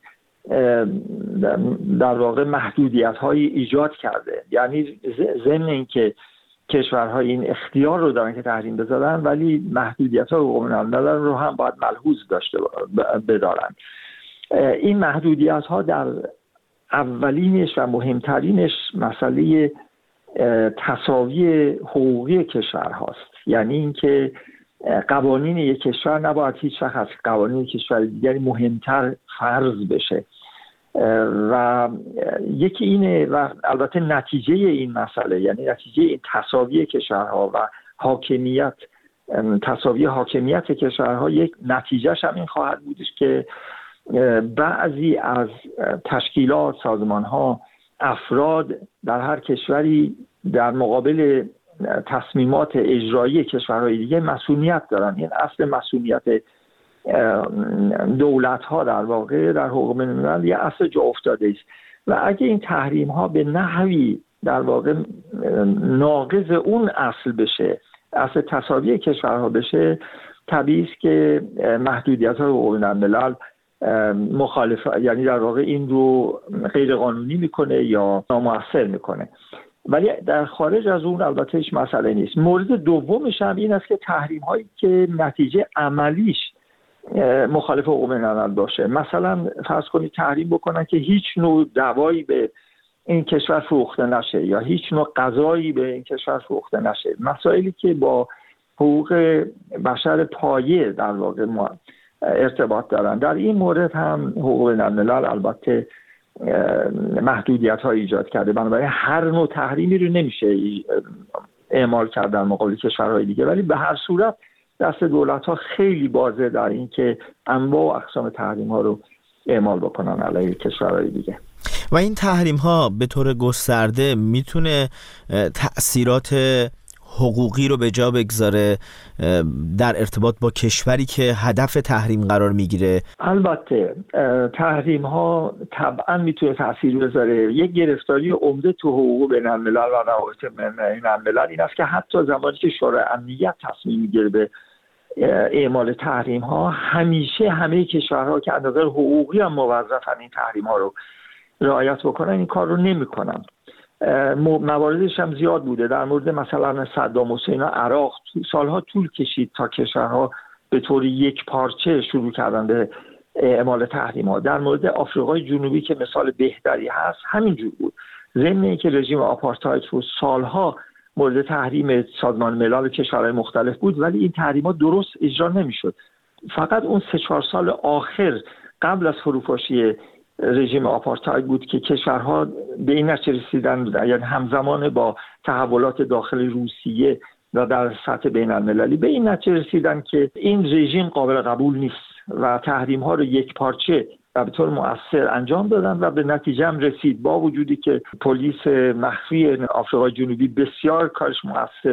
در واقع محدودیت هایی ایجاد کرده، یعنی ضمن اینکه کشورها این اختیار رو دارن که تحریم بذارن، ولی محدودیت های حقوق بین‌الملل رو هم باید ملحوظ داشته بدارن. این محدودیت ها در اولینش و مهمترینش مسئله تساوی حقوقی کشور هاست، یعنی اینکه قوانین یک کشور نباید هیچ وقت از قوانین کشور دیگری مهمتر فرض بشه و یکی اینه و البته نتیجه این مسئله، یعنی نتیجه این تساوی کشورها و حاکمیت، تساوی حاکمیت کشورها، یک نتیجهش هم این خواهد بودش که بعضی از تشکیلات، سازمانها، افراد در هر کشوری در مقابل تصمیمات اجرایی کشورهای دیگه مسئولیت دارن. این اصل مسئولیت دولت ها در واقع در حقوق بین الملل یه اصل جا افتاده است و اگه این تحریم ها به نحوی در واقع ناقض اون اصل بشه، اصل تساوی کشورها بشه، طبیعی است که محدودیت های حقوق بین الملل مخالف، یعنی در واقع این رو غیر قانونی میکنه یا نامؤثر میکنه. ولی در خارج از اون البته هیچ مسئله نیست. مورد دومش هم این است که تحریم هایی که نتیجه عملیش مخالف حقوق بین الملل باشه، مثلا فرض کنید تحریم بکنن که هیچ نوع دوایی به این کشور فروخته نشه یا هیچ نوع غذایی به این کشور فروخته نشه، مسائلی که با حقوق بشر پایه در واقع ما ارتباط دارن. در این مورد هم حقوق بین الملل البته محدودیت ها ایجاد کرده، بنابراین هر نوع تحریمی رو نمیشه اعمال کرد در مقابل کشورهای دیگه، ولی به هر صورت دست دولت ها خیلی بازه در این که انواع و اقسام تحریم ها رو اعمال بکنن علیه کشورهای دیگه. و این تحریم ها به طور گسترده میتونه تأثیرات حقوقی رو به جا بگذاره در ارتباط با کشوری که هدف تحریم قرار میگیره؟ البته تحریم ها طبعا میتونه تاثیر بذاره. یک گرفتاری عمده تو حقوق بین الملل و روابط بین الملل این است که حتی زمانی که شورای امنیت تصمیم میگیره به اعمال تحریم ها، همیشه همه کشورها که از نظر حقوقی هم موظفن این تحریم ها رو رعایت بکنن این کار رو نمیکنن. مواردش هم زیاد بوده. در مورد مثلا صدام حسین و عراق سالها طول کشید تا کشورها به طور یک پارچه شروع کردن به اعمال تحریم ها. در مورد آفریقای جنوبی که مثال بهتری هست همینجور بود. ضمن اینکه رژیم آپارتاید رو سالها مورد تحریم سازمان ملل کشورهای مختلف بود، ولی این تحریم ها درست اجرا نمیشد. فقط اون سه چهار سال آخر قبل از فروپاشی رژیم آپارتاید بود که کشورها به این نتیجه رسیدن، یعنی همزمان با تحولات داخل روسیه و در سطح بین المللی به این نتیجه رسیدن که این رژیم قابل قبول نیست و تحریم ها رو یک پارچه و به طور مؤثر انجام دادن و به نتیجه هم رسید. با وجودی که پلیس مخفی آفریقای جنوبی بسیار کارش مؤثر